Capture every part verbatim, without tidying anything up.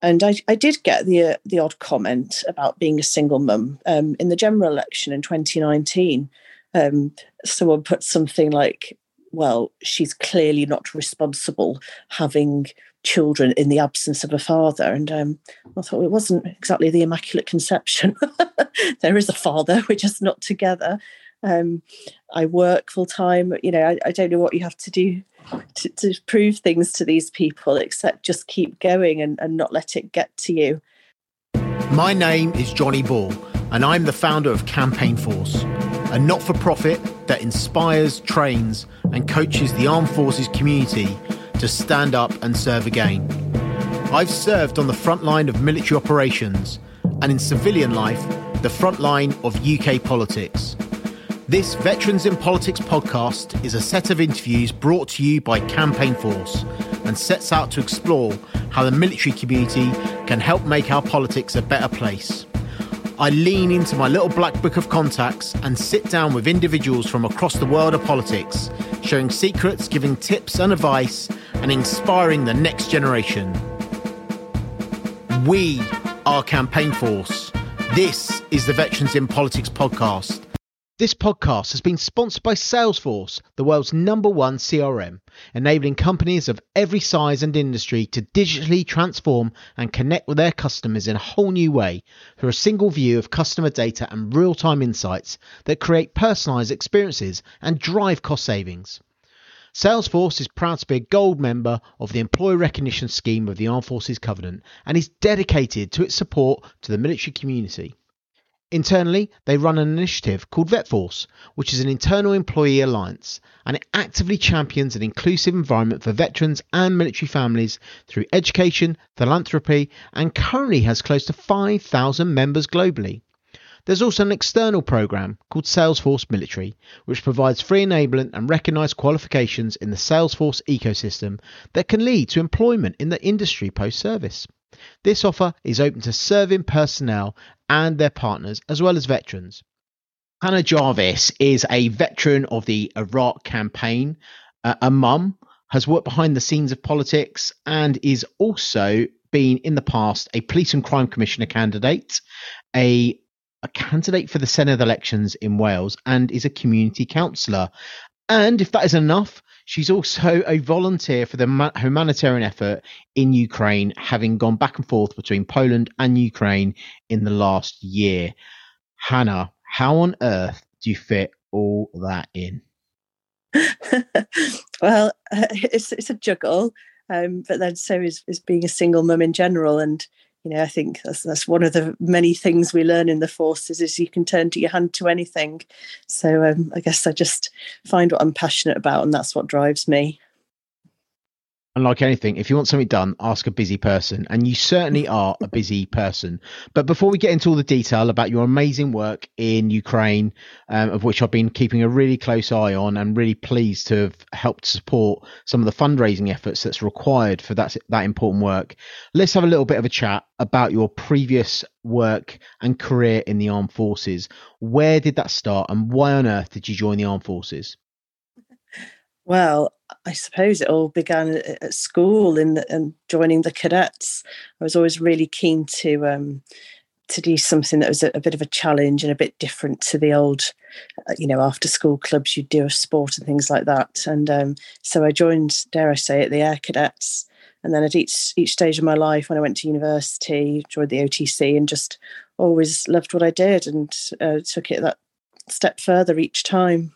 And I, I did get the uh, the odd comment about being a single mum. Um, in the general election in twenty nineteen, um, someone put something like, well, she's clearly not responsible having children in the absence of a father. And um, I thought, well, it wasn't exactly the Immaculate Conception. There is a father, we're just not together. Um, I work full time. You know, I, I don't know what you have to do To, to prove things to these people, except just keep going and, and not let it get to you. My name is Johnny Ball, and I'm the founder of Campaign Force, a not-for-profit that inspires, trains and coaches the armed forces community to stand up and serve again. I've served on the front line of military operations and in civilian life, the front line of U K politics. This Veterans in Politics podcast is a set of interviews brought to you by Campaign Force and sets out to explore how the military community can help make our politics a better place. I lean into my little black book of contacts and sit down with individuals from across the world of politics, sharing secrets, giving tips and advice, and inspiring the next generation. We are Campaign Force. This is the Veterans in Politics podcast. This podcast has been sponsored by Salesforce, the world's number one C R M, enabling companies of every size and industry to digitally transform and connect with their customers in a whole new way through a single view of customer data and real-time insights that create personalized experiences and drive cost savings. Salesforce is proud to be a gold member of the Employee Recognition Scheme of the Armed Forces Covenant and is dedicated to its support to the military community. Internally, they run an initiative called VetForce, which is an internal employee alliance, and it actively champions an inclusive environment for veterans and military families through education, philanthropy, and currently has close to five thousand members globally. There's also an external program called Salesforce Military, which provides free enablement and recognised qualifications in the Salesforce ecosystem that can lead to employment in the industry post-service. This offer is open to serving personnel and their partners, as well as veterans. Hannah Jarvis is a veteran of the Iraq campaign, uh, a mum, has worked behind the scenes of politics, and is also been in the past a police and crime commissioner candidate, a, a candidate for the Senedd elections in Wales, and is a community councillor. And if that is enough, she's also a volunteer for the humanitarian effort in Ukraine, having gone back and forth between Poland and Ukraine in the last year. Hannah, how on earth do you fit all that in? Well, uh, it's it's a juggle, um, but then so is, is being a single mum in general. And you know, I think that's that's one of the many things we learn in the forces is you can turn to your hand to anything. So um, I guess I just find what I'm passionate about, and that's what drives me. And like anything, if you want something done, ask a busy person. And you certainly are a busy person. But before we get into all the detail about your amazing work in Ukraine, um, of which I've been keeping a really close eye on and really pleased to have helped support some of the fundraising efforts that's required for that, that important work, let's have a little bit of a chat about your previous work and career in the armed forces. Where did that start and why on earth did you join the armed forces? Well, I suppose it all began at school and and joining the cadets. I was always really keen to um, to do something that was a, a bit of a challenge and a bit different to the old, uh, you know, after school clubs you'd do a sport and things like that. And um, so I joined, dare I say it, the Air Cadets. And then at each each stage of my life, when I went to university, joined the O T C, and just always loved what I did and uh, took it that step further each time.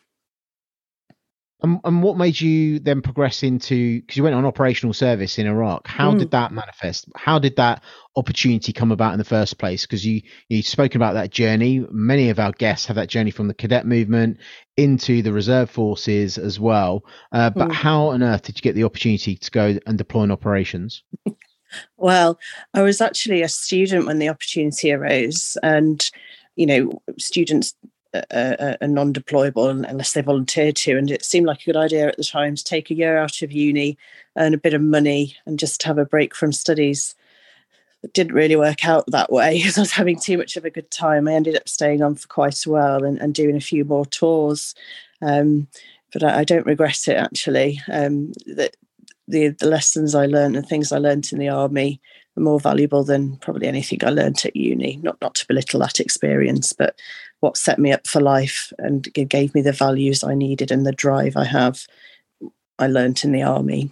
And, and what made you then progress into, because you went on operational service in Iraq, how mm. did that manifest? How did that opportunity come about in the first place? Because you, you've spoken about that journey. Many of our guests have that journey from the cadet movement into the reserve forces as well. Uh, but mm. how on earth did you get the opportunity to go and deploy in operations? Well, I was actually a student when the opportunity arose, and, you know, students are, are non-deployable unless they volunteered to. And it seemed like a good idea at the time to take a year out of uni, earn a bit of money and just have a break from studies. It didn't really work out that way because I was having too much of a good time. I ended up staying on for quite a while and, and doing a few more tours. Um, but I, I don't regret it, actually. Um, the, the, the lessons I learned and things I learned in the army more valuable than probably anything I learnt at uni. Not not to belittle that experience, but what set me up for life and gave me the values I needed and the drive I have, I learnt in the army.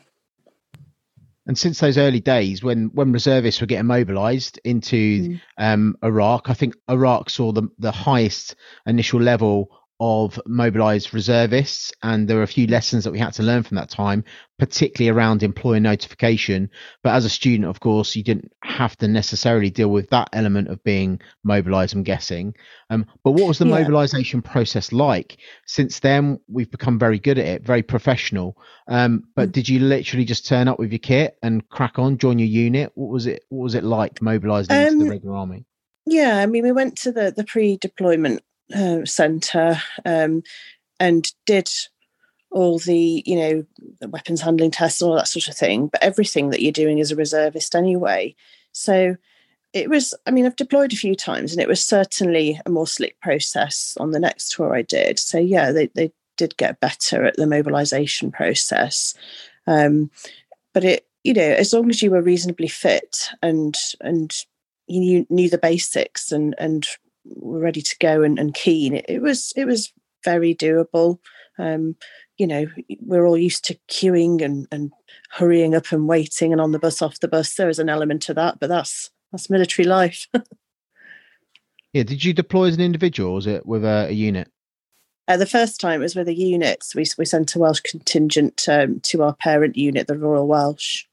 And since those early days, when when reservists were getting mobilised into mm. um, Iraq, I think Iraq saw the the highest initial level of mobilised reservists, and there were a few lessons that we had to learn from that time, particularly around employer notification. But as a student, of course, you didn't have to necessarily deal with that element of being mobilised, I'm guessing. Um, but what was the yeah. mobilisation process like? Since then, we've become very good at it, very professional. Um, but mm. did you literally just turn up with your kit and crack on, join your unit? What was it? What was it like mobilising um, into the regular army? Yeah, I mean, we went to the the pre-deployment Uh, centre um, and did all the, you know, the weapons handling tests and all that sort of thing, but everything that you're doing as a reservist anyway. So it was, I mean, I've deployed a few times and it was certainly a more slick process on the next tour I did. So yeah, they, they did get better at the mobilisation process. Um, but it, you know, as long as you were reasonably fit and and you knew, knew the basics and and were ready to go and, and keen, it, it was it was very doable. Um, you know, we're all used to queuing and, and hurrying up and waiting and on the bus, off the bus. There is an element to that, but that's that's military life. Yeah. Did you deploy as an individual, or was it with a, a unit? Uh, the first time it was with a unit. We we sent a Welsh contingent um, to our parent unit, the Royal Welsh.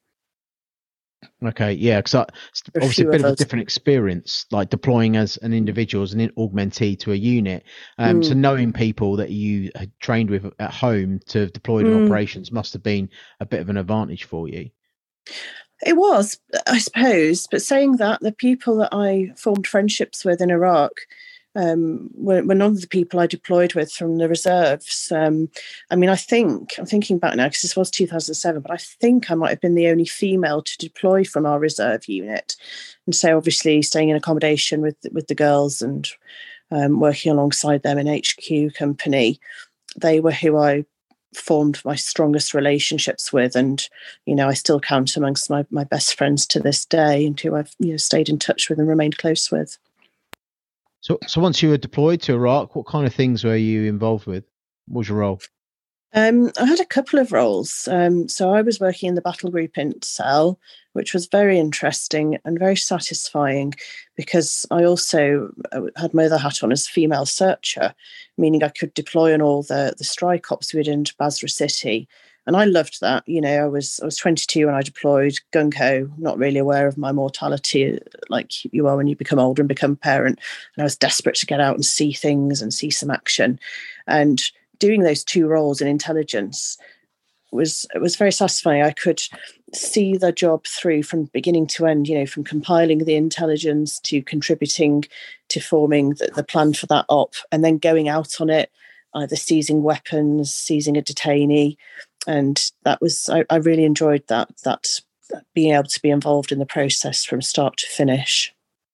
Okay, yeah, because obviously a bit of, of a different experience, like deploying as an individual, as an augmentee to a unit. Um, mm. So knowing people that you had trained with at home to have deployed mm. in operations must have been a bit of an advantage for you. It was, I suppose. But saying that, the people that I formed friendships with in Iraq um, were, were none of the people I deployed with from the reserves. Um, I mean, I think, I'm thinking back now, because this was two thousand seven, but I think I might have been the only female to deploy from our reserve unit. And so obviously staying in accommodation with, with the girls and um, working alongside them in H Q company, they were who I formed my strongest relationships with. And, you know, I still count amongst my, my best friends to this day and who I've, you know, stayed in touch with and remained close with. So, so once you were deployed to Iraq, what kind of things were you involved with? What was your role? Um, I had a couple of roles. Um, so I was working in the battle group intel, which was very interesting and very satisfying because I also had my other hat on as female searcher, meaning I could deploy on all the, the strike ops we did into Basra City. And I loved that. You know, I was I was twenty-two when I deployed, gung-ho, not really aware of my mortality like you are when you become older and become a parent. And I was desperate to get out and see things and see some action. And doing those two roles in intelligence was it was very satisfying. I could see the job through from beginning to end, you know, from compiling the intelligence to contributing to forming the, the plan for that op and then going out on it, either seizing weapons, seizing a detainee. And that was, I, I really enjoyed that, that, that being able to be involved in the process from start to finish.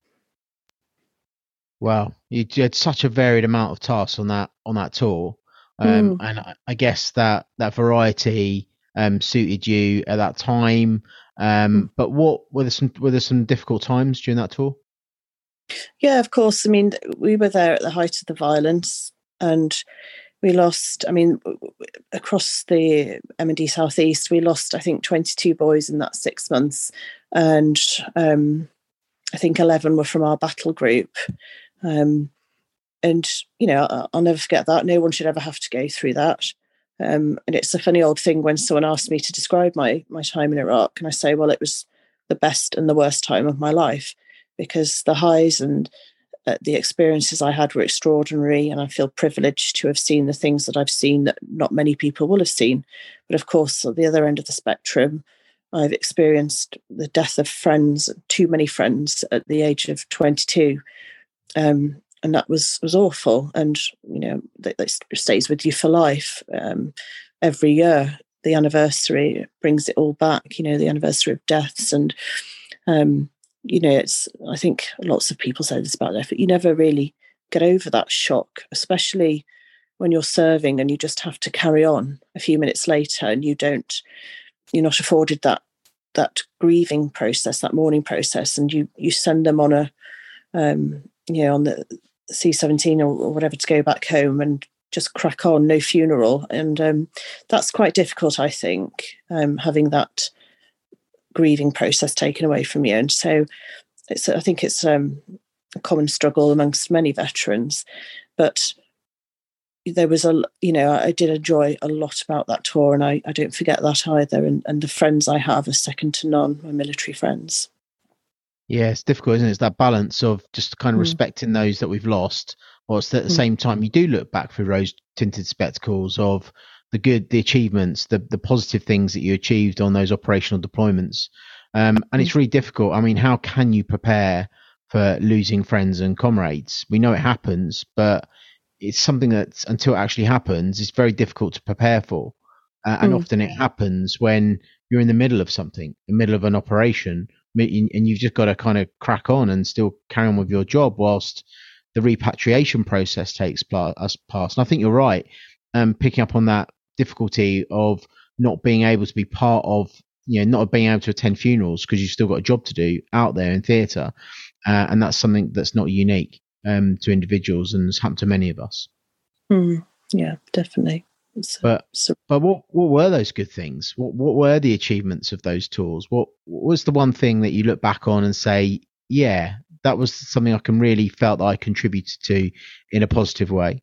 Wow. You had such a varied amount of tasks on that, on that tour. Um, mm. And I, I guess that, that variety um, suited you at that time. Um, mm. But what were there some, were there some difficult times during that tour? Yeah, of course. I mean, we were there at the height of the violence and we lost, I mean, across the M and D Southeast, we lost, I think, twenty-two boys in that six months. And um, I think eleven were from our battle group. Um, and, you know, I'll, I'll never forget that. No one should ever have to go through that. Um, and it's a funny old thing when someone asks me to describe my my time in Iraq. And I say, well, it was the best and the worst time of my life because the highs and Uh, the experiences I had were extraordinary, and I feel privileged to have seen the things that I've seen that not many people will have seen. But of course, at the other end of the spectrum, I've experienced the death of friends, too many friends, at the age of twenty-two, um, and that was was awful. And you know, that, that stays with you for life. Um, every year, the anniversary brings it all back. You know, the anniversary of deaths and. Um, You know, it's. I think lots of people say this about their, but you never really get over that shock, especially when you're serving and you just have to carry on a few minutes later and you don't, you're not afforded that that grieving process, that mourning process, and you you send them on a um, you know on the C seventeen or, or whatever to go back home and just crack on, no funeral, and um, that's quite difficult, I think, um, having that grieving process taken away from you. And so it's I think it's um, a common struggle amongst many veterans, but there was a, you know, I did enjoy a lot about that tour, and I, I don't forget that either. And, and the friends I have are second to none, my military friends. Yeah, it's difficult, isn't it? It's that balance of just kind of mm. respecting those that we've lost, whilst at the mm. same time you do look back through rose-tinted spectacles of the good, the achievements, the the positive things that you achieved on those operational deployments. Um, and mm. it's really difficult. I mean, how can you prepare for losing friends and comrades? We know it happens, but it's something that until it actually happens, it's very difficult to prepare for. Uh, and mm. often it happens when you're in the middle of something, the middle of an operation, and you've just got to kind of crack on and still carry on with your job whilst the repatriation process takes us past. And I think you're right, um, picking up on that difficulty of not being able to be part of, you know, not being able to attend funerals because you've still got a job to do out there in theatre. Uh, and that's something that's not unique um, to individuals, and has happened to many of us. Mm, yeah, definitely. So, but so, but what, what were those good things? What what were the achievements of those tours? What, what was the one thing that you look back on and say, yeah, that was something I can really felt that I contributed to in a positive way?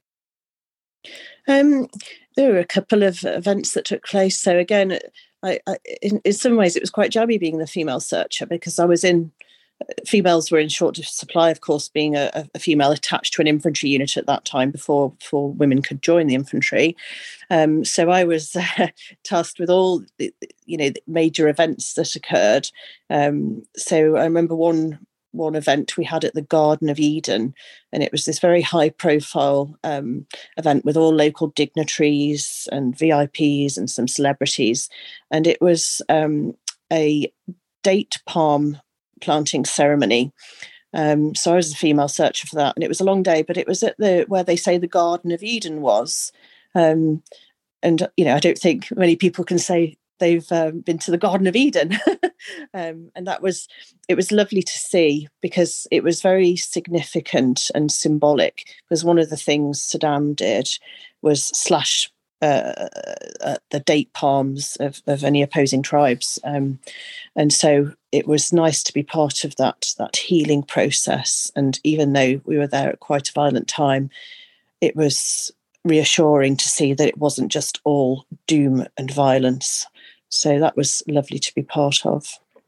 Um, there were a couple of events that took place. So again, I, I in, in some ways it was quite jammy being the female searcher, because I was in. Females were in short supply, of course, being a, a female attached to an infantry unit at that time before, before women could join the infantry. Um, so I was uh, tasked with all the, you know, the major events that occurred. Um, so I remember one one event we had at the Garden of Eden, and it was this very high profile um, event with all local dignitaries and V I Ps and some celebrities. And it was um, a date palm planting ceremony. Um, so I was a female searcher for that, and it was a long day, but it was at the where they say the Garden of Eden was. Um, and, you know, I don't think many people can say they've um, been to the Garden of Eden. um, and that was, it was lovely to see, because it was very significant and symbolic, because one of the things Saddam did was slash Uh, uh, the date palms of, of any opposing tribes, um, and so it was nice to be part of that that healing process. And even though we were there at quite a violent time, it was reassuring to see that it wasn't just all doom and violence. So that was lovely to be part of.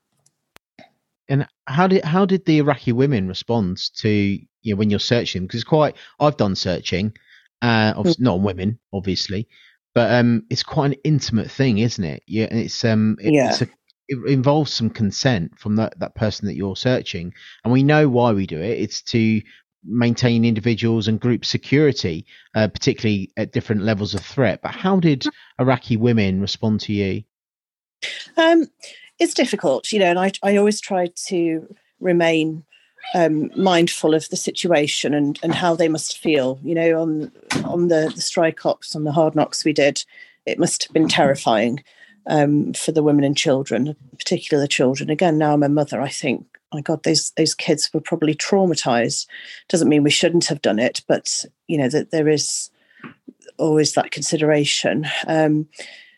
And how did how did the Iraqi women respond to, you know, when you're searching? Because it's quite, I've done searching. Uh, obviously, not on women, obviously, but um, it's quite an intimate thing, isn't it? Yeah, and it's um, it, yeah. it's a, it involves some consent from that, that person that you're searching, and we know why we do it. It's to maintain individuals and group security, uh, particularly at different levels of threat. But how did Iraqi women respond to you? Um, it's difficult, you know, and I I always try to remain Um, mindful of the situation and, and how they must feel. You know, on on the, the strike ops, on the hard knocks we did, it must have been terrifying um, for the women and children, particularly the children. Again, now I'm a mother, I think, my God, those those kids were probably traumatized. Doesn't mean we shouldn't have done it, but, you know, that there is always that consideration. Um,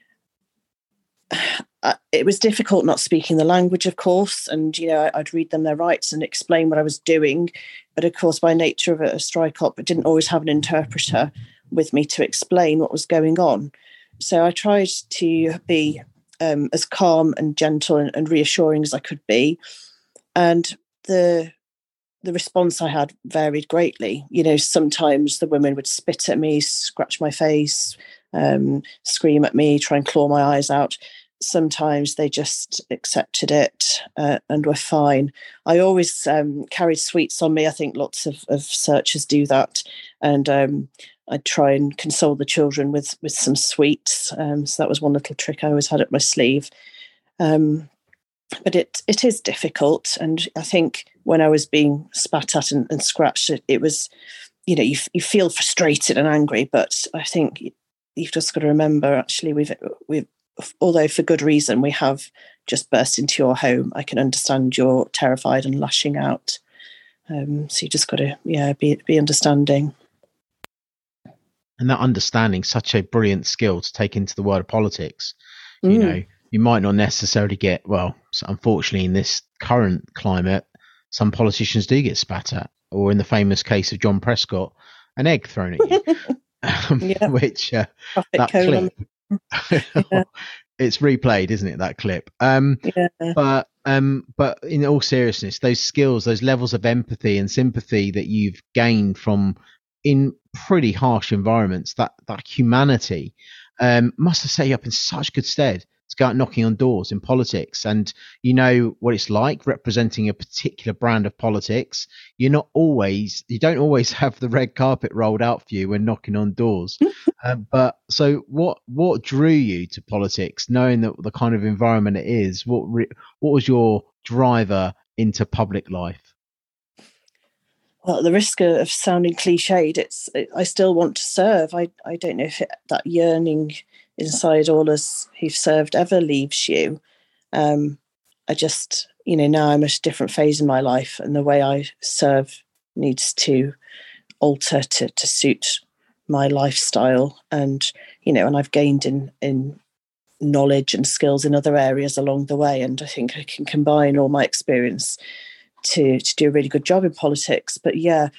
it was difficult not speaking the language, of course, and, you know, I'd read them their rights and explain what I was doing. But of course, by nature of a strike op, I didn't always have an interpreter with me to explain what was going on. So I tried to be um, as calm and gentle and, and reassuring as I could be. And the the response I had varied greatly. You know, sometimes the women would spit at me, scratch my face, um, scream at me, try and claw my eyes out. Sometimes they just accepted it uh, and were fine. I always um, carried sweets on me. I think lots of, of searchers do that. And um, I'd try and console the children with, with some sweets. Um, so that was one little trick I always had up my sleeve. Um, but it it is difficult. And I think when I was being spat at and, and scratched, it, it was, you know, you, you feel frustrated and angry. But I think you've just got to remember, actually, we've we've although for good reason, we have just burst into your home, I can understand you're terrified and lashing out. Um, so you just got to, yeah, be be understanding. And that understanding, such a brilliant skill to take into the world of politics. Mm. You know, you might not necessarily get, well, unfortunately in this current climate, some politicians do get spat at, or in the famous case of John Prescott, an egg thrown at you, um, yeah. which uh, that clip, yeah. It's replayed, isn't it, that clip? Um, yeah. But um, but in all seriousness, those skills, those levels of empathy and sympathy that you've gained from in pretty harsh environments, that that humanity um, must have set you up in such good stead to go out knocking on doors in politics. And you know what it's like representing a particular brand of politics. You're not always, you don't always have the red carpet rolled out for you when knocking on doors. uh, but so what what drew you to politics, knowing that the kind of environment it is? What re- what was your driver into public life? Well, at the risk of sounding cliched, it's it, I still want to serve. I, I don't know if it, that yearning inside all us who've served ever leaves you. Um, I just, you know, now I'm at a different phase in my life, and the way I serve needs to alter to, to suit my lifestyle. And, you know, and I've gained in, in knowledge and skills in other areas along the way. And I think I can combine all my experience to to do a really good job in politics. But yeah,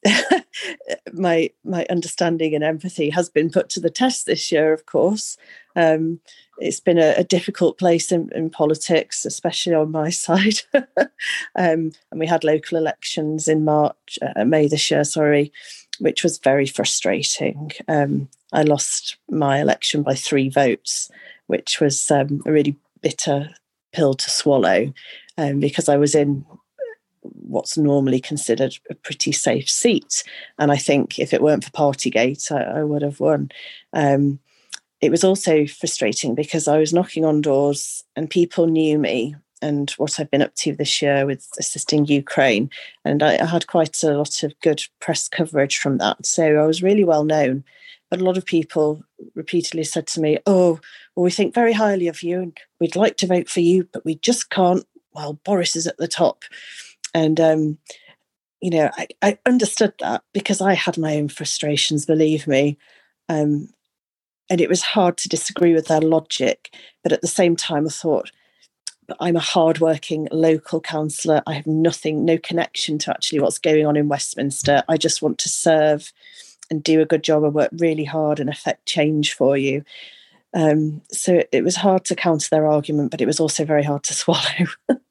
my my understanding and empathy has been put to the test this year, of course. Um, it's been a, a difficult place in, in politics, especially on my side. um, and we had local elections in March, uh, May this year, sorry, which was very frustrating. Um, I lost my election by three votes, which was um, a really bitter pill to swallow, um, because I was in what's normally considered a pretty safe seat. And I think if it weren't for Partygate, I, I would have won. Um, it was also frustrating because I was knocking on doors and people knew me and what I've been up to this year with assisting Ukraine. And I, I had quite a lot of good press coverage from that. So I was really well known. But a lot of people repeatedly said to me, oh, well, we think very highly of you and we'd like to vote for you, but we just can't. Well, Boris is at the top. And, um, you know, I, I understood that because I had my own frustrations, believe me. Um, and it was hard to disagree with their logic. But at the same time, I thought, but I'm a hardworking local councillor. I have nothing, no connection to actually what's going on in Westminster. I just want to serve and do a good job and work really hard and affect change for you. Um, so it, it was hard to counter their argument, but it was also very hard to swallow.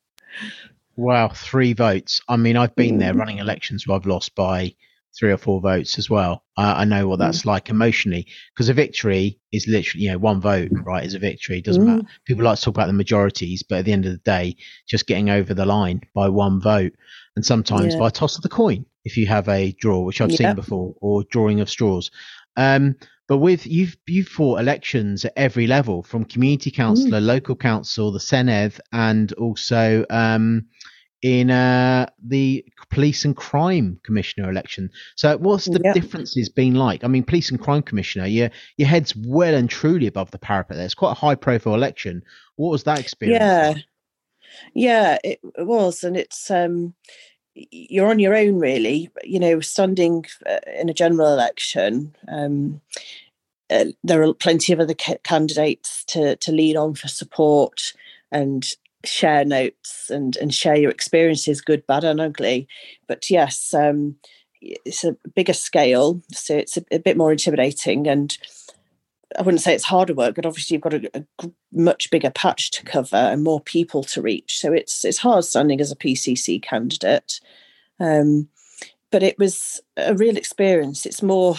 Wow, three votes. I mean, I've been mm. there running elections where I've lost by three or four votes as well. I, I know what that's mm. like emotionally, because a victory is literally, you know, one vote, right, is a victory. It doesn't mm. matter. People like to talk about the majorities, but at the end of the day, just getting over the line by one vote, and sometimes yeah. by a toss of the coin, if you have a draw, which I've yeah. seen before, or drawing of straws. Um, but with you've you've fought elections at every level, from community councillor, mm. local council, the Senedd, and also um, in uh, the police and crime commissioner election. So what's the yep. differences been like? I mean, police and crime commissioner, your your head's well and truly above the parapet there. It's quite a high profile election. What was that experience? Yeah, like? yeah, it was, and it's. Um... You're on your own, really. You know, standing in a general election, um, uh, there are plenty of other ca- candidates to to lean on for support and share notes and and share your experiences, good, bad, and ugly. But yes, um, it's a bigger scale, so it's a, a bit more intimidating. And I wouldn't say it's harder work, but obviously you've got a, a much bigger patch to cover and more people to reach. So it's it's hard standing as a P C C candidate. Um, but it was a real experience. It's more,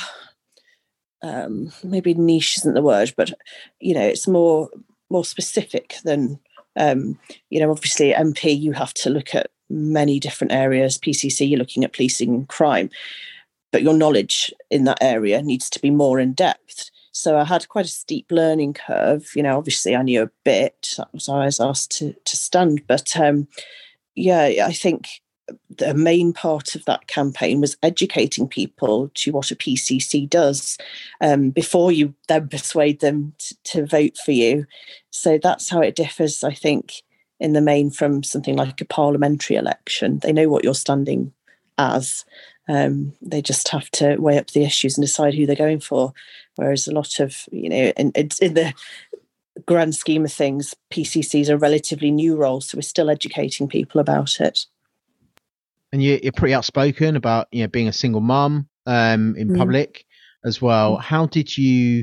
um, maybe niche isn't the word, but, you know, it's more more specific than, um, you know, obviously M P, you have to look at many different areas. P C C, you're looking at policing and crime. But your knowledge in that area needs to be more in depth. So I had quite a steep learning curve. You know, obviously I knew a bit. That was why I was asked to, to stand. But um, yeah, I think the main part of that campaign was educating people to what a P C C does um, before you then persuade them to, to vote for you. So that's how it differs, I think, in the main from something like a parliamentary election. They know what you're standing as. Um, they just have to weigh up the issues and decide who they're going for. Whereas a lot of, you know, in, in the grand scheme of things, P C Cs are a relatively new role, so we're still educating people about it. And you, you're pretty outspoken about, you know, being a single mum um, in mm. public as well. Mm. How did you,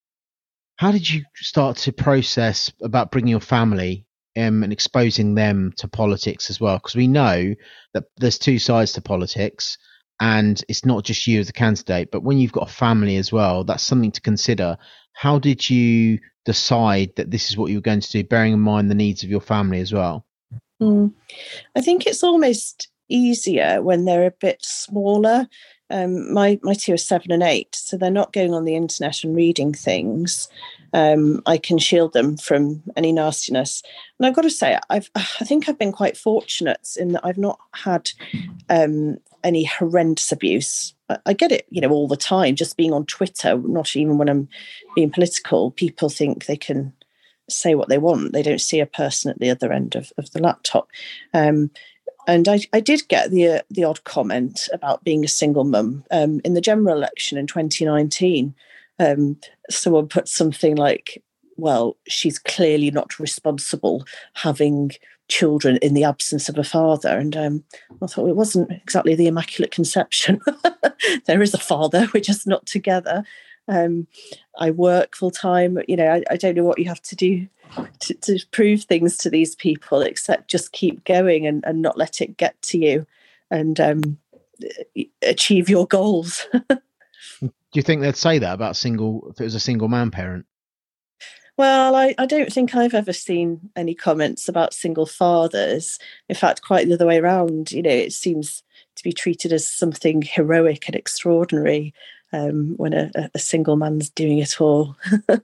how did you start to process about bringing your family um, and exposing them to politics as well? Because we know that there's two sides to politics. And it's not just you as a candidate, but when you've got a family as well, that's something to consider. How did you decide that this is what you were going to do, bearing in mind the needs of your family as well? Mm. I think it's almost easier when they're a bit smaller. Um, my, my two are seven and eight, so they're not going on the internet and reading things. Um, I can shield them from any nastiness. And I've got to say, I've, I think I've been quite fortunate in that I've not had um, any horrendous abuse. I, I get it, you know, all the time, just being on Twitter, not even when I'm being political, people think they can say what they want. They don't see a person at the other end of, of the laptop. Um, and I, I did get the uh, the odd comment about being a single mum. Um, in the general election in twenty nineteen, um, someone put something like, well, she's clearly not responsible having children in the absence of a father. And um, I thought, well, it wasn't exactly the Immaculate Conception. There is a father, we're just not together. Um, I work full time. You know, I, I don't know what you have to do to, to prove things to these people, except just keep going and, and not let it get to you and um, achieve your goals. Do you think they'd say that about single, if it was a single man parent? Well, I, I don't think I've ever seen any comments about single fathers. In fact, quite the other way around. You know, it seems to be treated as something heroic and extraordinary um, when a, a single man's doing it all.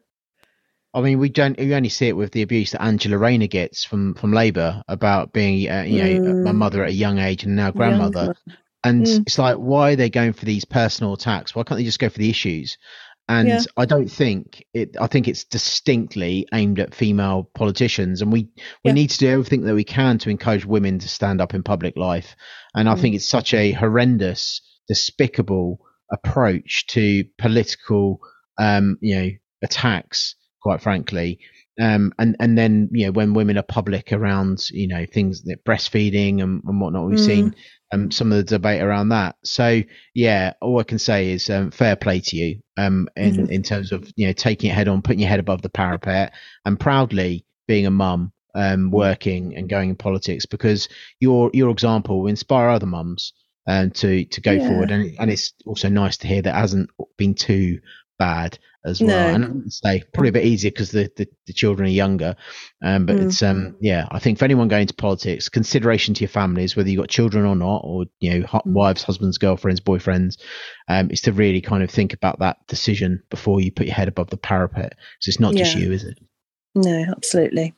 I mean, we don't. We only see it with the abuse that Angela Rayner gets from from Labour about being, uh, you know, mm. a mother at a young age and now grandmother. Young. And mm. it's like, why are they going for these personal attacks? Why can't they just go for the issues? And yeah. I don't think it, I think it's distinctly aimed at female politicians. And we, we yeah. need to do everything that we can to encourage women to stand up in public life. And I mm. think it's such a horrendous, despicable approach to political, um, you know, attacks, quite frankly. Um, and, and then, you know, when women are public around, you know, things that breastfeeding and, and whatnot, we've mm. seen um, some of the debate around that. So, yeah, all I can say is um, fair play to you um, in, mm-hmm. in terms of, you know, taking it head on, putting your head above the parapet and proudly being a mum, um, working and going in politics, because your your example will inspire other mums um, to, to go yeah. forward. And, and it's also nice to hear that it hasn't been too bad as well. No. And I'd say probably a bit easier because the, the, the children are younger. Um, but mm. it's, um, yeah, I think for anyone going into politics, consideration to your families, whether you've got children or not, or, you know, mm. wives, husbands, girlfriends, boyfriends, um, is to really kind of think about that decision before you put your head above the parapet. So it's not yeah. just you, is it? No, absolutely.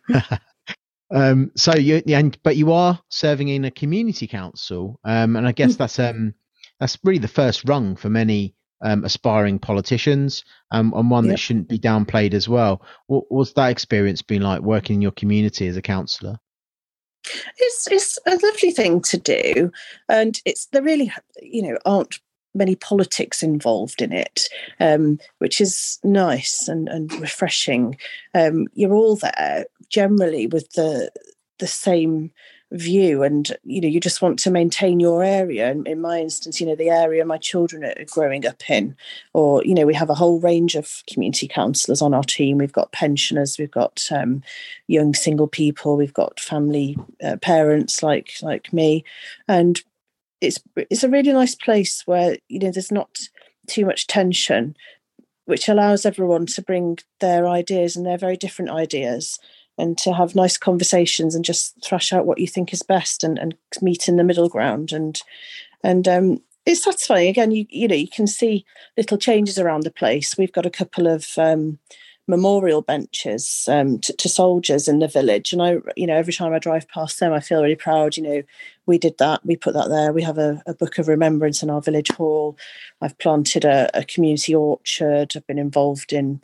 um, so you, yeah, and, but you are serving in a community council. Um, and I guess mm. that's, um, that's really the first rung for many Um, aspiring politicians, um, and one yep. that shouldn't be downplayed as well. What, what's that experience been like working in your community as a councillor? It's it's a lovely thing to do, and it's there really you know aren't many politics involved in it, um, which is nice and and refreshing. Um, you're all there generally with the the same view, and you know you just want to maintain your area. And in my instance, you know the area my children are growing up in, or you know we have a whole range of community councillors on our team. We've got pensioners, we've got um, young single people, we've got family uh, parents like like me, and it's it's a really nice place where you know there's not too much tension, which allows everyone to bring their ideas, and they're very different ideas, and to have nice conversations and just thrash out what you think is best, and, and meet in the middle ground. And and um, it's satisfying. Again, you you know you can see little changes around the place. We've got a couple of um, memorial benches um, to, to soldiers in the village, and I you know every time I drive past them, I feel really proud. You know, we did that. We put that there. We have a, a book of remembrance in our village hall. I've planted a, a community orchard. I've been involved in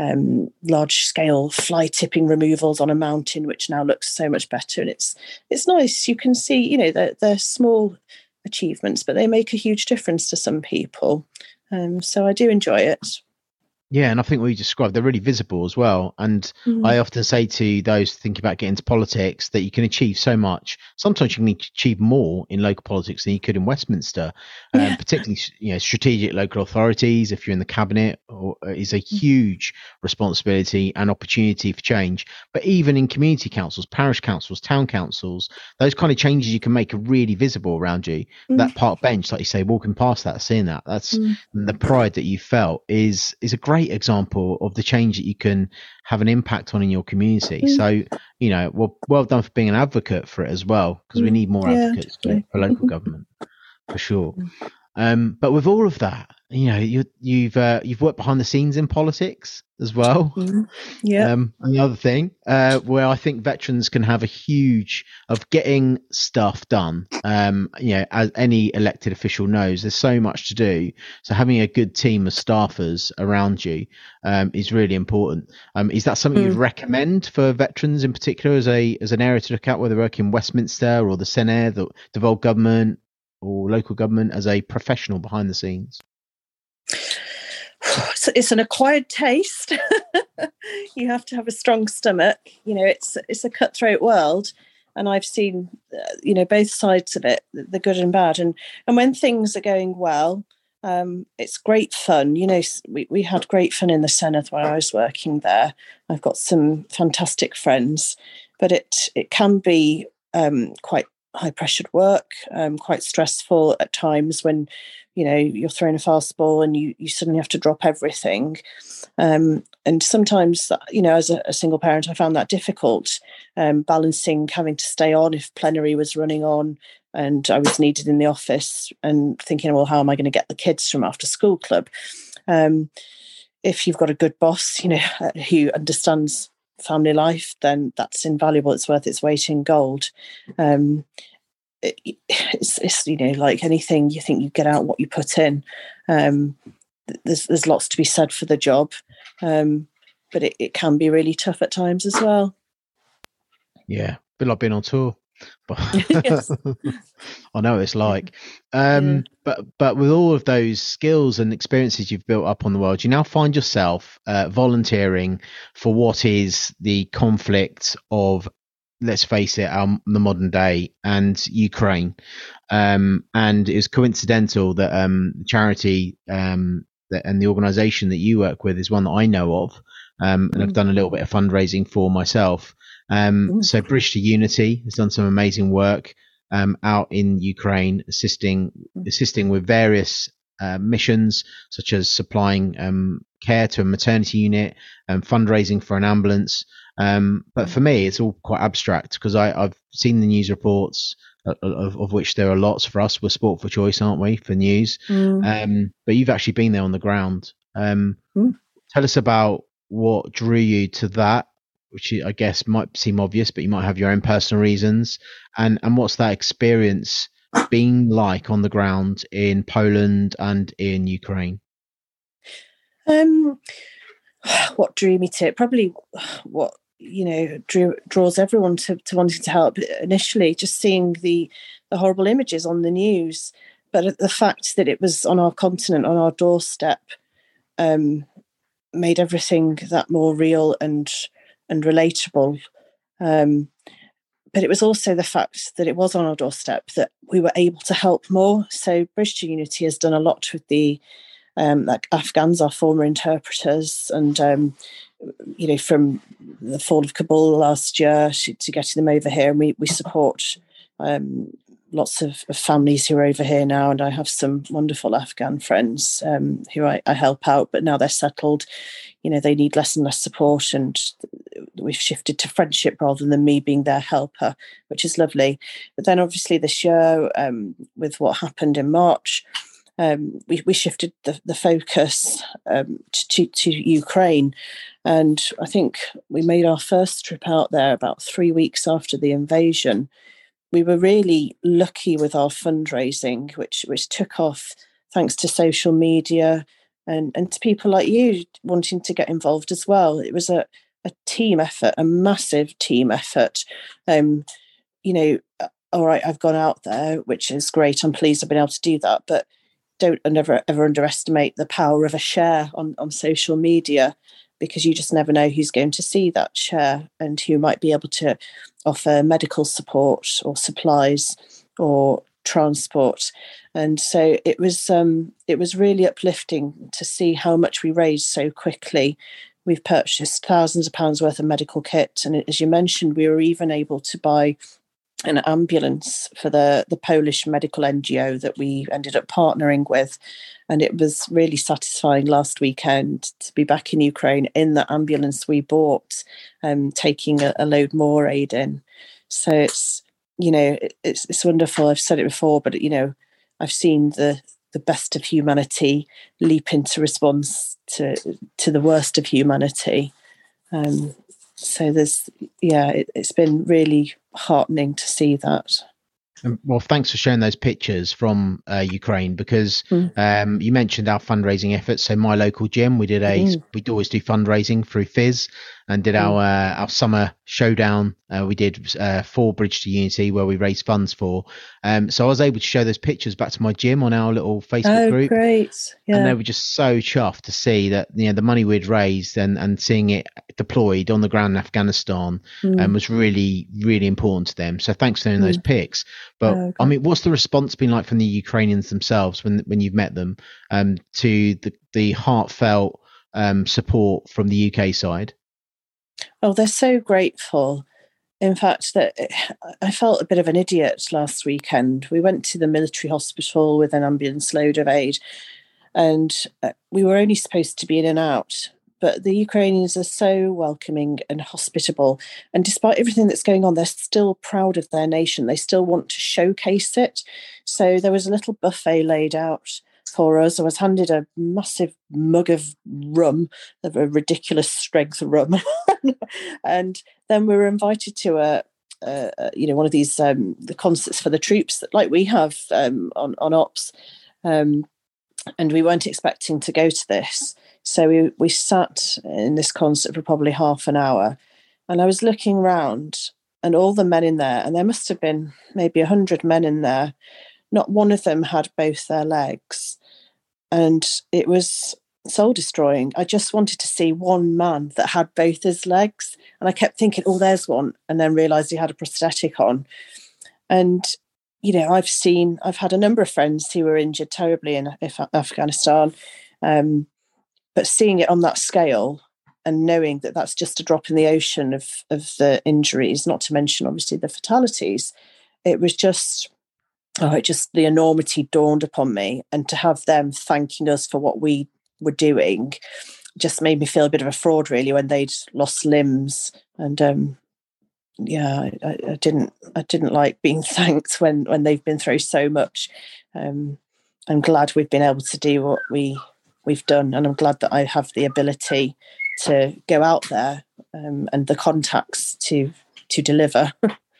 um, large-scale fly tipping removals on a mountain, which now looks so much better. And it's it's nice. You can see, you know, they're, they're small achievements, but they make a huge difference to some people. Um, so I do enjoy it. Yeah, and I think what you described, they're really visible as well. And mm. I often say to those thinking about getting into politics that you can achieve so much. Sometimes you can achieve more in local politics than you could in Westminster, yeah. um, particularly, you know, strategic local authorities. If you're in the cabinet, or, uh, is a huge responsibility and opportunity for change. But even in community councils, parish councils, town councils, those kind of changes you can make are really visible around you. Mm. That park bench, like you say, walking past that, seeing that, that's mm. the pride that you felt is is a great example of the change that you can have an impact on in your community. Mm. So, you know, well, well done for being an advocate for it as well, because mm. we need more yeah, advocates for, for local government, for sure. Um, but with all of that, you know, you, you've uh, you've worked behind the scenes in politics as well. Mm. Yeah. Um, another thing uh, where I think veterans can have a huge of getting stuff done. Um, you know, as any elected official knows, there's so much to do. So having a good team of staffers around you um, is really important. Um, is that something mm. you'd recommend for veterans in particular as a as an area to look at, whether they work in Westminster or the Senedd, the devolved government, or local government, as a professional behind the scenes? It's, it's an acquired taste. You have to have a strong stomach. You know, it's it's a cutthroat world, and I've seen, uh, you know, both sides of it, the good and bad. And and when things are going well, um, it's great fun. You know, we we had great fun in the Senedd while I was working there. I've got some fantastic friends, but it it can be um, quite high pressured work, um, quite stressful at times when, you know, you're throwing a fastball and you, you suddenly have to drop everything. Um, and sometimes, you know, as a, a single parent, I found that difficult, um, balancing having to stay on if plenary was running on and I was needed in the office, and thinking, well, how am I going to get the kids from after school club? Um, if you've got a good boss, you know, who understands family life, then that's invaluable. It's worth its weight in gold. Um, it, it's, it's, you know, like anything, you think you get out what you put in. Um, there's there's lots to be said for the job, um, but it, it can be really tough at times as well. Yeah, a bit like being on tour. But I know what it's like. Um, yeah. But but with all of those skills and experiences you've built up on the world, you now find yourself uh, volunteering for what is the conflict of, let's face it, our, the modern day and Ukraine. Um, and it was coincidental that um, the charity um, that, and the organisation that you work with is one that I know of, um, and mm. I've done a little bit of fundraising for myself. Um, so Bridge to Unity has done some amazing work um, out in Ukraine, assisting assisting with various uh, missions, such as supplying um, care to a maternity unit and fundraising for an ambulance. Um, but for me, it's all quite abstract because I've seen the news reports, of, of, of which there are lots for us. We're Sport for Choice, aren't we, for news? Mm. Um, but you've actually been there on the ground. Um, mm. Tell us about what drew you to that, which I guess might seem obvious, but you might have your own personal reasons. And and what's that experience been like on the ground in Poland and in Ukraine? Um, what drew me to it? Probably what, you know, drew, draws everyone to, to wanting to help initially, just seeing the, the horrible images on the news. But the fact that it was on our continent, on our doorstep, um, made everything that more real and and relatable. Um, but it was also the fact that it was on our doorstep that we were able to help more. So Bridge to Unity has done a lot with the um, like Afghans, our former interpreters, and um, you know, from the fall of Kabul last year to, to getting them over here. And we we support um, lots of, of families who are over here now, and I have some wonderful Afghan friends um, who I, I help out, but now they're settled. You know, they need less and less support, and we've shifted to friendship rather than me being their helper, which is lovely. But then obviously this year, um, with what happened in March, um, we, we shifted the, the focus um, to, to Ukraine. And I think we made our first trip out there about three weeks after the invasion. We were really lucky with our fundraising, which which took off thanks to social media, and and to people like you wanting to get involved as well. It was a, a team effort, a massive team effort. Um, you know, all right, I've gone out there, which is great. I'm pleased I've been able to do that, but don't never ever underestimate the power of a share on, on social media, because you just never know who's going to see that share and who might be able to offer medical support or supplies or transport. And so it was um, it was really uplifting to see how much we raised so quickly. We've purchased thousands of pounds worth of medical kit, and as you mentioned, we were even able to buy an ambulance for the, the Polish medical N G O that we ended up partnering with. And it was really satisfying last weekend to be back in Ukraine in the ambulance we bought, um, taking a, a load more aid in. So it's, you know, it's it's wonderful. I've said it before, but, you know, I've seen the the best of humanity leap into response to to the worst of humanity. Um, so there's, yeah, it, it's been really heartening to see that. Well, thanks for sharing those pictures from uh, Ukraine, because mm. um, you mentioned our fundraising efforts. So my local gym, we did a mm. we always do fundraising through Fizz, and did mm. our uh, our summer showdown. Uh, we did uh, for Bridge to Unity, where we raised funds for. Um, so I was able to show those pictures back to my gym on our little Facebook oh, group. Great. Yeah. And they were just so chuffed to see that, you know, the money we'd raised and, and seeing it deployed on the ground in Afghanistan mm. um, was really, really important to them. So thanks for doing mm. those pics. But oh, okay. I mean, what's the response been like from the Ukrainians themselves when when you've met them um, to the, the heartfelt um, support from the U K side? Oh, they're so grateful. In fact, that I felt a bit of an idiot last weekend. We went to the military hospital with an ambulance load of aid, and we were only supposed to be in and out. But the Ukrainians are so welcoming and hospitable. And despite everything that's going on, they're still proud of their nation. They still want to showcase it. So there was a little buffet laid out for us. I was handed a massive mug of rum, of a ridiculous strength rum. And then we were invited to a, a you know, one of these um, the concerts for the troops that, like we have um, on, on Ops. Um, and we weren't expecting to go to this. So we, we sat in this concert for probably half an hour, and I was looking around, and all the men in there, and there must have been maybe a hundred men in there, not one of them had both their legs. And it was soul destroying. I just wanted to see one man that had both his legs. And I kept thinking, oh, there's one. And then realised he had a prosthetic on. And, you know, I've seen, I've had a number of friends who were injured terribly in Afghanistan. Um, but seeing it on that scale and knowing that that's just a drop in the ocean of, of the injuries, not to mention, obviously, the fatalities, it was just... Oh, it just, the enormity dawned upon me. And to have them thanking us for what we were doing just made me feel a bit of a fraud, really, when they'd lost limbs. And um, yeah, I, I didn't, I didn't like being thanked when when they've been through so much. Um, I'm glad we've been able to do what we we've done, and I'm glad that I have the ability to go out there um, and the contacts to to deliver.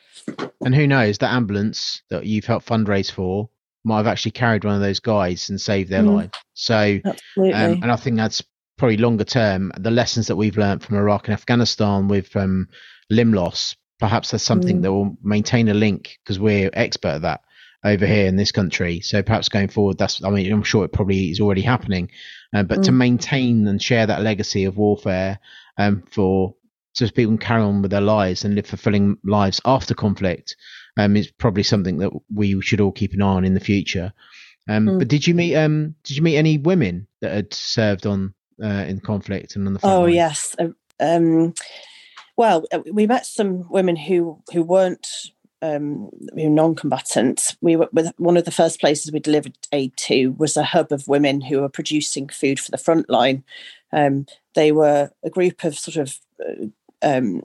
And who knows, that ambulance that you've helped fundraise for might have actually carried one of those guys and saved their mm. life. So, um, and I think that's probably longer term, the lessons that we've learned from Iraq and Afghanistan with um, limb loss, perhaps there's something mm. that will maintain a link, because we're expert at that over here in this country. So perhaps going forward, that's, I mean, I'm sure it probably is already happening, uh, but mm. to maintain and share that legacy of warfare um, for so people can carry on with their lives and live fulfilling lives after conflict, um, is probably something that we should all keep an eye on in the future. Um, mm. But did you meet um, did you meet any women that had served on uh, in conflict and on the front Oh line? yes, um, well, we met some women who who weren't um, non-combatants. We were with one of the first places we delivered aid to was a hub of women who were producing food for the front line. Um, they were a group of sort of uh, Um,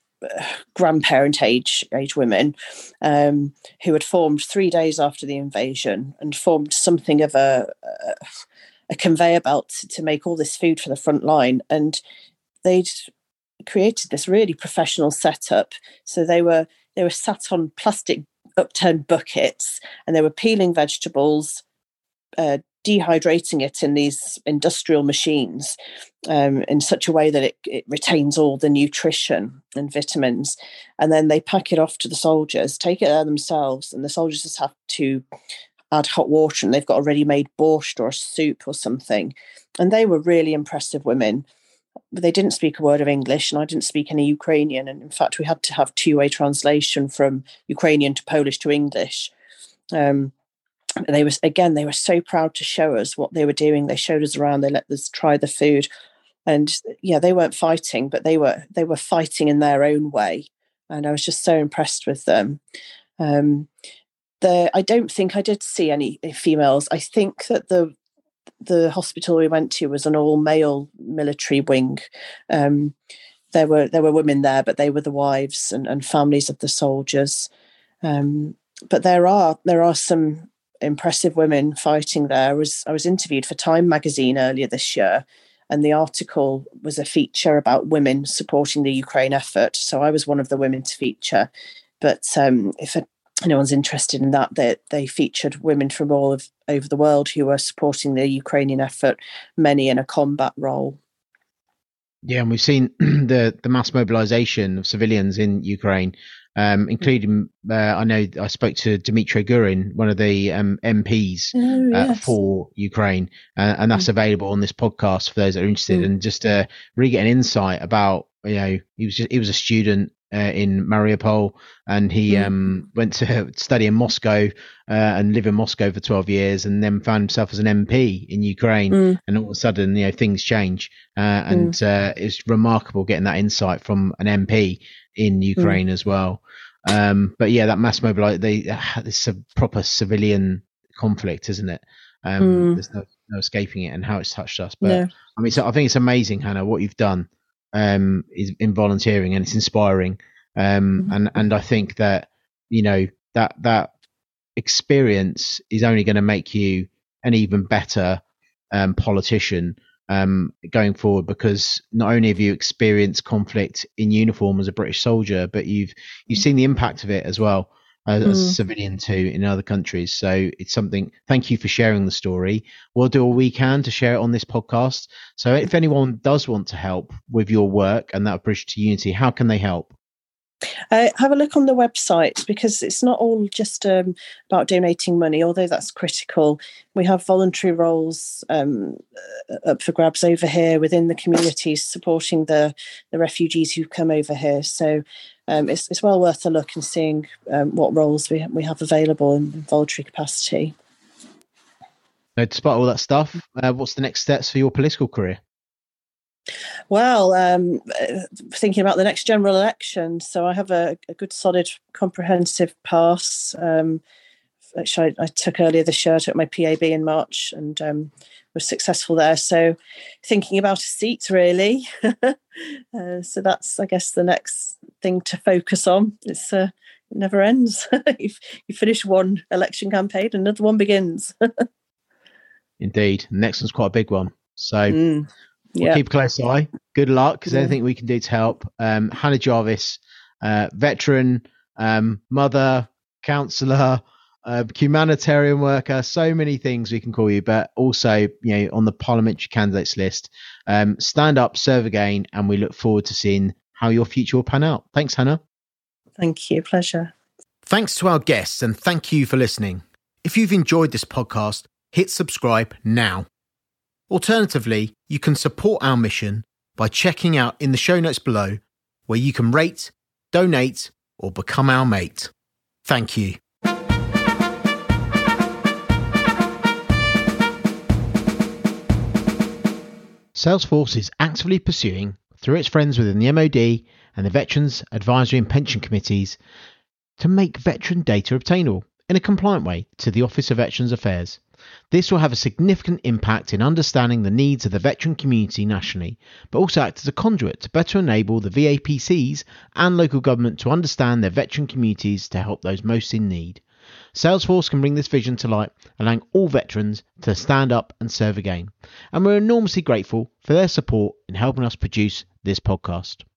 grandparent age age women um, who had formed three days after the invasion and formed something of a, a, a conveyor belt to make all this food for the front line. And they'd created this really professional setup. So they were they were sat on plastic upturned buckets, and they were peeling vegetables, uh, dehydrating it in these industrial machines um, in such a way that it, it retains all the nutrition and vitamins. And then they pack it off to the soldiers, take it there themselves, and the soldiers just have to add hot water, and they've got a ready-made borscht or a soup or something. And they were really impressive women. But they didn't speak a word of English, and I didn't speak any Ukrainian. And in fact, we had to have two-way translation from Ukrainian to Polish to English. Um, they was again, they were so proud to show us what they were doing. They showed us around. They let us try the food, and yeah, they weren't fighting, but they were they were fighting in their own way. And I was just so impressed with them. Um, the I don't think I did see any females. I think that the the hospital we went to was an all-male military wing. Um, there were there were women there, but they were the wives and, and families of the soldiers. Um, but there are there are some impressive women fighting there. I was I was interviewed for Time magazine earlier this year, and the article was a feature about women supporting the Ukraine effort. So I was one of the women to feature. But um, if anyone's interested in that, they they featured women from all of over the world who were supporting the Ukrainian effort, many in a combat role. Yeah, and we've seen the the mass mobilization of civilians in Ukraine, um, including uh, I know I spoke to Dmytro Gurin, one of the um, M Ps oh, yes. uh, for Ukraine, uh, and that's mm. available on this podcast for those that are interested. Mm. And just uh, really get an insight about, you know, he was just, he was a student uh, in Mariupol, and he mm. um, went to study in Moscow uh, and live in Moscow for twelve years, and then found himself as an M P in Ukraine. Mm. And all of a sudden, you know, things change. Uh, and mm. uh, it's remarkable getting that insight from an M P in Ukraine mm. as well. Um, but yeah, that mass mobilization, they, uh, it's a proper civilian conflict, isn't it? Um, mm. There's no, no escaping it, and how it's touched us. But no. I mean, so I think it's amazing, Hannah, what you've done um, is in volunteering, and it's inspiring. Um, mm. and, and I think that, you know, that, that experience is only going to make you an even better um, politician um, going forward, because not only have you experienced conflict in uniform as a British soldier, but you've you've seen the impact of it as well as, mm. as a civilian too in other countries. So it's something. Thank you for sharing the story. We'll do all we can to share it on this podcast. So if anyone does want to help with your work and that Bridge to Unity, how can they help? Uh, have a look on the website, because it's not all just um, about donating money, although that's critical. We have voluntary roles um, up for grabs over here within the communities, supporting the, the refugees who've come over here. So um, it's, it's well worth a look and seeing um, what roles we, we have available in voluntary capacity. Now, despite all that stuff, uh, what's the next steps for your political career? Well, um, thinking about the next general election, so I have a, a good, solid, comprehensive pass, um, which I, I took earlier this year. I took my P A B in March and um, was successful there. So thinking about a seat, really. uh, so that's, I guess, the next thing to focus on. It's uh, it never ends. You've, you finish one election campaign, another one begins. Indeed. The next one's quite a big one. So... Mm. We'll yeah. keep a close eye. Good luck. Is there anything we can do to help? Um, Hannah Jarvis, uh, veteran, um, mother, counsellor, uh, humanitarian worker, so many things we can call you, but also, you know, on the parliamentary candidates list. Um, stand up, serve again, and we look forward to seeing how your future will pan out. Thanks, Hannah. Thank you. Pleasure. Thanks to our guests, and thank you for listening. If you've enjoyed this podcast, hit subscribe now. Alternatively, you can support our mission by checking out in the show notes below, where you can rate, donate, or become our mate. Thank you. Salesforce is actively pursuing, through its friends within the M O D and the Veterans Advisory and Pension Committees, to make veteran data obtainable in a compliant way to the Office of Veterans Affairs. This will have a significant impact in understanding the needs of the veteran community nationally, but also act as a conduit to better enable the V A P Cs and local government to understand their veteran communities to help those most in need. Salesforce can bring this vision to light, allowing all veterans to stand up and serve again. And we're enormously grateful for their support in helping us produce this podcast.